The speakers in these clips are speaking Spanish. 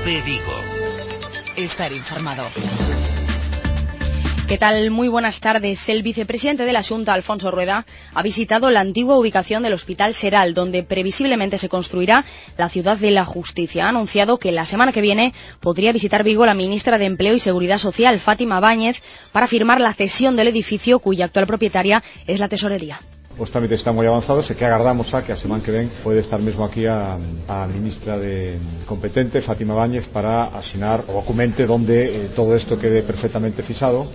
COPE Vigo. Estar informado. ¿Qué tal? Muy buenas tardes. El vicepresidente de la Xunta, Alfonso Rueda, ha visitado la antigua ubicación del Hospital Seral, donde previsiblemente se construirá la Ciudad de la Justicia. Ha anunciado que la semana que viene podría visitar Vigo la ministra de Empleo y Seguridad Social, Fátima Báñez, para firmar la cesión del edificio cuya actual propietaria es la Tesorería. Os trámites están moi avanzados e que agardamos a que a semana que ven pode estar mesmo aquí a ministra de competente, Fátima Báñez, para asinar o documente donde todo isto quede perfectamente fixado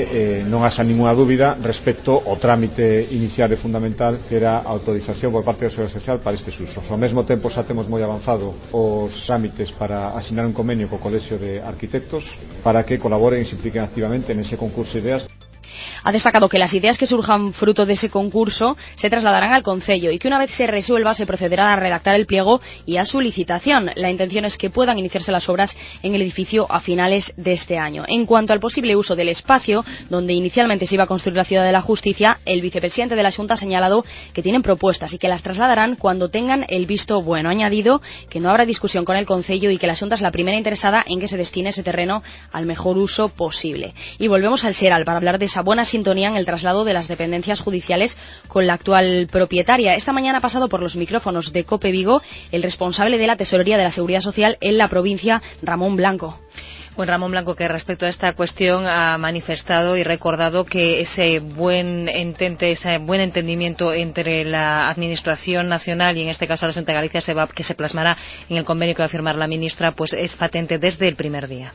e non haxa ninguna dúbida respecto ao trámite inicial e fundamental que era a autorización por parte da Seguridade Social para estes usos. Ao mesmo tempo xa temos moi avanzado os trámites para asinar un convenio co Colexio de Arquitectos para que colaboren e se impliquen activamente nese concurso de ideas. Ha destacado que las ideas que surjan fruto de ese concurso se trasladarán al Concello y que una vez se resuelva se procederá a redactar el pliego y a su licitación. La intención es que puedan iniciarse las obras en el edificio a finales de este año. En cuanto al posible uso del espacio donde inicialmente se iba a construir la Ciudad de la Justicia, el vicepresidente de la Xunta ha señalado que tienen propuestas y que las trasladarán cuando tengan el visto bueno. Ha añadido que no habrá discusión con el Concello y que la Xunta es la primera interesada en que se destine ese terreno al mejor uso posible. Y volvemos al Seral para hablar de esa buena sintonía en el traslado de las dependencias judiciales con la actual propietaria. Esta mañana ha pasado por los micrófonos de COPE Vigo el responsable de la Tesorería de la Seguridad Social en la provincia, Ramón Blanco. Bueno, Ramón Blanco, que respecto a esta cuestión ha manifestado y recordado que ese buen entendimiento entre la Administración Nacional y en este caso la Xunta de Galicia que se plasmará en el convenio que va a firmar la ministra, pues es patente desde el primer día.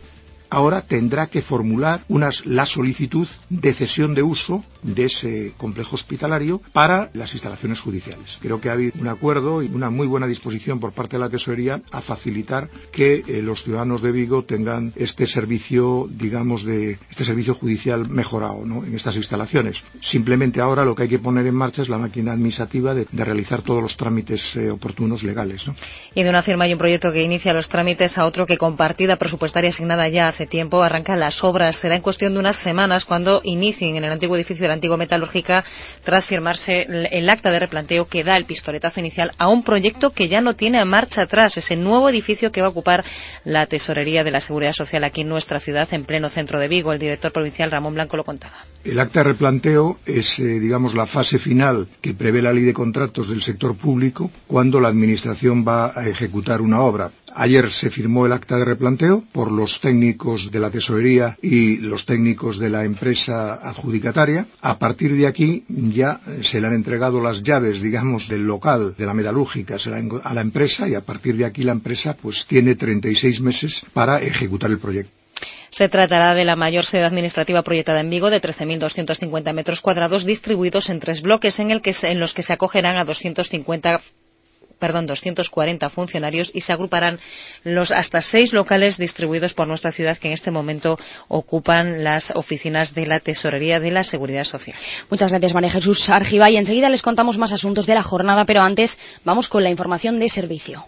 Ahora tendrá que formular la solicitud de cesión de uso de ese complejo hospitalario para las instalaciones judiciales. Creo que ha habido un acuerdo y una muy buena disposición por parte de la Tesorería a facilitar que los ciudadanos de Vigo tengan este servicio, este servicio judicial mejorado, ¿no?, en estas instalaciones. Simplemente ahora lo que hay que poner en marcha es la máquina administrativa de realizar todos los trámites oportunos legales, ¿no? Y de una firma y un proyecto que inicia los trámites a otro que con partida presupuestaria asignada ya hace tiempo arrancan las obras. Será en cuestión de unas semanas cuando inicien en el antiguo edificio de la antigua metalúrgica tras firmarse el acta de replanteo que da el pistoletazo inicial a un proyecto que ya no tiene marcha atrás, ese nuevo edificio que va a ocupar la Tesorería de la Seguridad Social aquí en nuestra ciudad, en pleno centro de Vigo. El director provincial Ramón Blanco lo contaba. El acta de replanteo es, la fase final que prevé la ley de contratos del sector público cuando la Administración va a ejecutar una obra. Ayer se firmó el acta de replanteo por los técnicos de la Tesorería y los técnicos de la empresa adjudicataria. A partir de aquí ya se le han entregado las llaves, del local de la metalúrgica a la empresa y a partir de aquí la empresa pues tiene 36 meses para ejecutar el proyecto. Se tratará de la mayor sede administrativa proyectada en Vigo, de 13.250 metros cuadrados, distribuidos en 3 bloques en los que se acogerán a 240 funcionarios y se agruparán los hasta 6 locales distribuidos por nuestra ciudad que en este momento ocupan las oficinas de la Tesorería de la Seguridad Social. Muchas gracias, María Jesús Argibay. Enseguida les contamos más asuntos de la jornada, pero antes vamos con la información de servicio.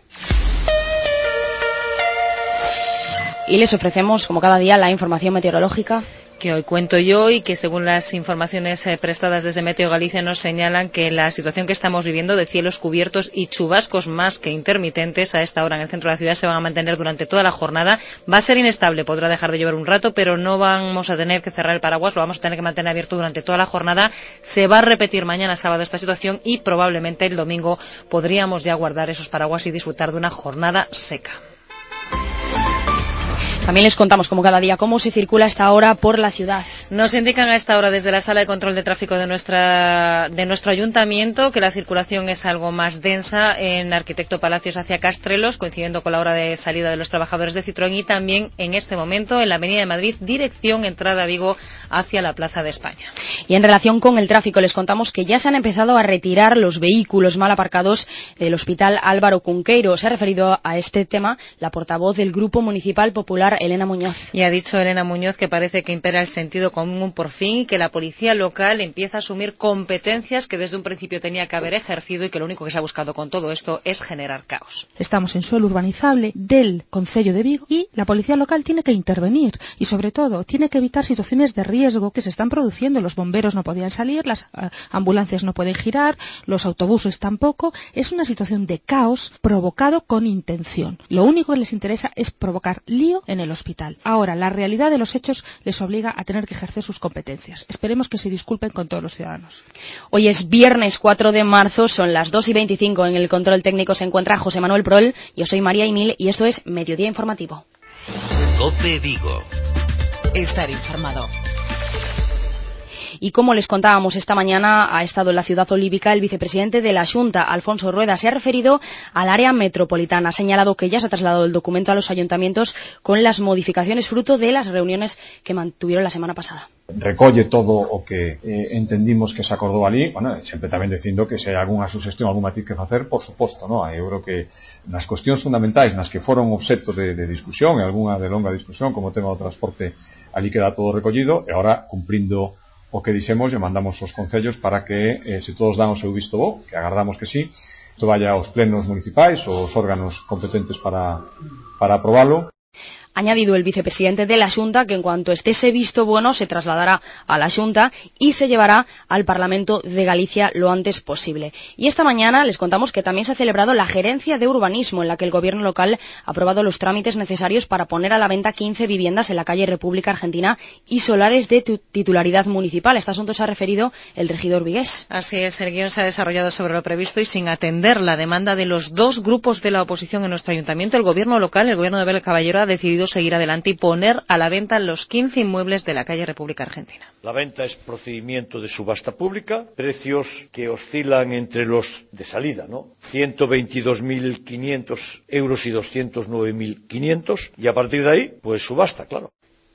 Y les ofrecemos, como cada día, la información meteorológica que hoy cuento yo y que según las informaciones prestadas desde Meteo Galicia nos señalan que la situación que estamos viviendo de cielos cubiertos y chubascos más que intermitentes a esta hora en el centro de la ciudad se van a mantener durante toda la jornada. Va a ser inestable, podrá dejar de llover un rato, pero no vamos a tener que cerrar el paraguas, lo vamos a tener que mantener abierto durante toda la jornada. Se va a repetir mañana sábado esta situación y probablemente el domingo podríamos ya guardar esos paraguas y disfrutar de una jornada seca. También les contamos, como cada día, cómo se circula a esta hora por la ciudad. Nos indican a esta hora desde la sala de control de tráfico de nuestro ayuntamiento que la circulación es algo más densa en Arquitecto Palacios hacia Castrelos, coincidiendo con la hora de salida de los trabajadores de Citroën, y también en este momento en la Avenida de Madrid, dirección entrada a Vigo hacia la Plaza de España. Y en relación con el tráfico, les contamos que ya se han empezado a retirar los vehículos mal aparcados del Hospital Álvaro Cunqueiro. Se ha referido a este tema la portavoz del Grupo Municipal Popular Elena Muñoz. Y ha dicho Elena Muñoz que parece que impera el sentido común por fin y que la policía local empieza a asumir competencias que desde un principio tenía que haber ejercido y que lo único que se ha buscado con todo esto es generar caos. Estamos en suelo urbanizable del Concello de Vigo y la policía local tiene que intervenir y sobre todo tiene que evitar situaciones de riesgo que se están produciendo. Los bomberos no podían salir, las ambulancias no pueden girar, los autobuses tampoco. Es una situación de caos provocado con intención. Lo único que les interesa es provocar lío en el hospital. Ahora, la realidad de los hechos les obliga a tener que ejercer sus competencias. Esperemos que se disculpen con todos los ciudadanos. Hoy es viernes 4 de marzo, son las 2:25. En el control técnico se encuentra José Manuel Prol. Yo soy María Imil y esto es Mediodía Informativo. COPE Vigo. Estar informado. Y como les contábamos esta mañana, ha estado en la ciudad olívica el vicepresidente de la Xunta, Alfonso Rueda. Se ha referido al área metropolitana. Ha señalado que ya se ha trasladado el documento a los ayuntamientos con las modificaciones fruto de las reuniones que mantuvieron la semana pasada. Recolle todo o que entendimos que se acordou ali, bueno, sempre tamén dicindo que se hai algunha sugestión, algún matiz que facer, por suposto, non? Eu creo que nas cuestións fundamentais, nas que foron obxecto de discusión, e algunha de longa discusión, como o tema do transporte, ali queda todo recollido, e agora, cumprindo o que dixemos, e mandamos os concellos para que, se todos dan o seu visto bo, que agardamos que sí, isto vaya aos plenos municipais, os órganos competentes para aprobalo. Ha añadido el vicepresidente de la Xunta que en cuanto esté ese visto bueno se trasladará a la Xunta y se llevará al Parlamento de Galicia lo antes posible. Y esta mañana les contamos que también se ha celebrado la gerencia de urbanismo en la que el gobierno local ha aprobado los trámites necesarios para poner a la venta 15 viviendas en la calle República Argentina y solares de titularidad municipal. A este asunto se ha referido el regidor vigués. Así es, el guión se ha desarrollado sobre lo previsto y sin atender la demanda de los dos grupos de la oposición en nuestro ayuntamiento, el gobierno local, el gobierno de Abel Caballero, ha decidido seguir adelante y poner a la venta los 15 inmuebles de la calle República Argentina. La venta es procedimiento de subasta pública, precios que oscilan entre los de salida, ¿no? 122.500 euros y 209.500, y a partir de ahí, pues subasta, claro.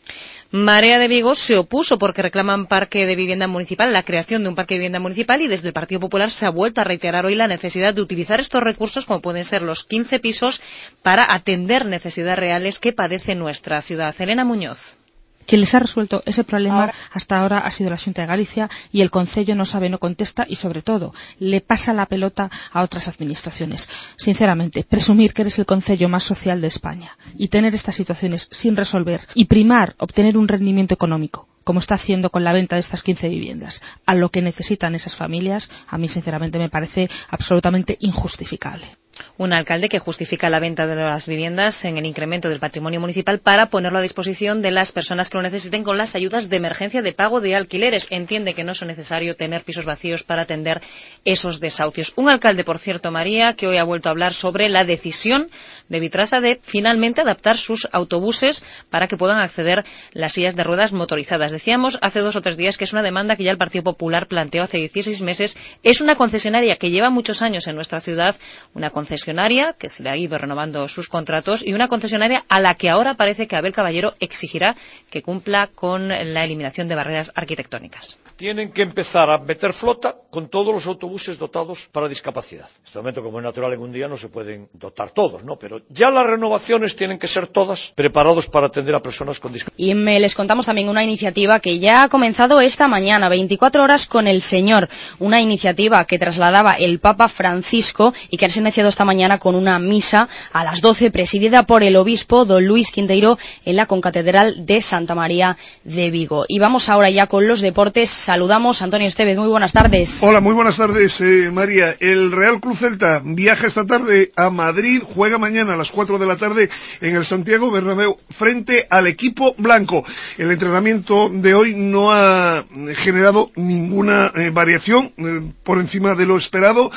Marea de Vigo se opuso porque reclaman parque de vivienda municipal, la creación de un parque de vivienda municipal, y desde el Partido Popular se ha vuelto a reiterar hoy la necesidad de utilizar estos recursos, como pueden ser los 15 pisos, para atender necesidades reales que padece nuestra ciudad. Elena Muñoz. Quien les ha resuelto ese problema hasta ahora ha sido la Xunta de Galicia y el Concello no sabe, no contesta y, sobre todo, le pasa la pelota a otras administraciones. Sinceramente, presumir que eres el Concello más social de España y tener estas situaciones sin resolver y primar obtener un rendimiento económico, como está haciendo con la venta de estas 15 viviendas, a lo que necesitan esas familias, a mí sinceramente me parece absolutamente injustificable. Un alcalde que justifica la venta de las viviendas en el incremento del patrimonio municipal para ponerlo a disposición de las personas que lo necesiten con las ayudas de emergencia de pago de alquileres. Entiende que no es necesario tener pisos vacíos para atender esos desahucios. Un alcalde, por cierto, María, que hoy ha vuelto a hablar sobre la decisión de Vitrasa de finalmente adaptar sus autobuses para que puedan acceder las sillas de ruedas motorizadas. Decíamos hace 2 o 3 días que es una demanda que ya el Partido Popular planteó hace 16 meses. Es una concesionaria que lleva muchos años en nuestra ciudad, una concesionaria que se le ha ido renovando sus contratos y una concesionaria a la que ahora parece que Abel Caballero exigirá que cumpla con la eliminación de barreras arquitectónicas. Tienen que empezar a meter flota con todos los autobuses dotados para discapacidad. En este momento, como es natural, en un día no se pueden dotar todos, ¿no? Pero ya las renovaciones tienen que ser todas preparados para atender a personas con discapacidad. Y les contamos también una iniciativa que ya ha comenzado esta mañana, 24 horas con el Señor. Una iniciativa que trasladaba el Papa Francisco y que ha iniciado esta mañana con una misa a las 12, presidida por el obispo don Luis Quinteiro en la concatedral de Santa María de Vigo. Y vamos ahora ya con los deportes. Saludamos a Antonio Estevez. Muy buenas tardes. Hola, muy buenas tardes, María. El Real Club Celta viaja esta tarde a Madrid, juega mañana a las 4 de la tarde en el Santiago Bernabéu frente al equipo blanco. El entrenamiento de hoy no ha generado ninguna variación por encima de lo esperado.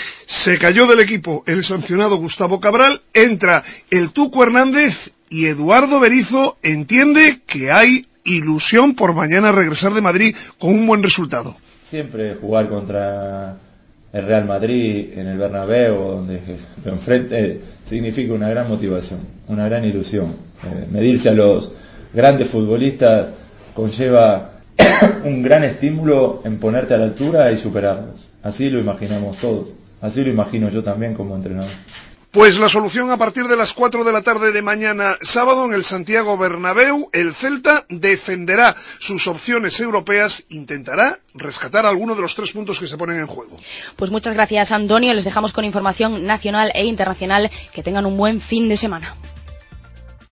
Se cayó del equipo el sancionado Gustavo Cabral, entra el Tuco Hernández y Eduardo Berizzo entiende que hay ilusión por mañana regresar de Madrid con un buen resultado. Siempre jugar contra el Real Madrid en el Bernabéu, donde lo enfrente, significa una gran motivación, una gran ilusión. Medirse a los grandes futbolistas conlleva un gran estímulo en ponerte a la altura y superarlos. Así lo imaginamos todos, así lo imagino yo también como entrenador. Pues la solución a partir de las 4 de la tarde de mañana sábado en el Santiago Bernabéu. El Celta defenderá sus opciones europeas, intentará rescatar alguno de los 3 puntos que se ponen en juego. Pues muchas gracias, Antonio. Les dejamos con información nacional e internacional. Que tengan un buen fin de semana.